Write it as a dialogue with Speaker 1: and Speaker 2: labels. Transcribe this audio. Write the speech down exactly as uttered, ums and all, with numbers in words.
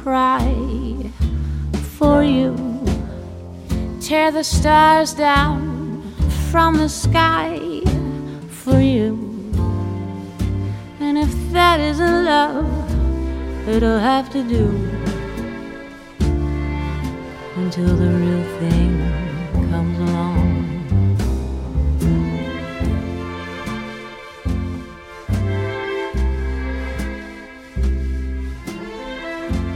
Speaker 1: cry for you. Tear the stars down from the sky for you. And if that isn't love, it'll have to do until the real thing comes along.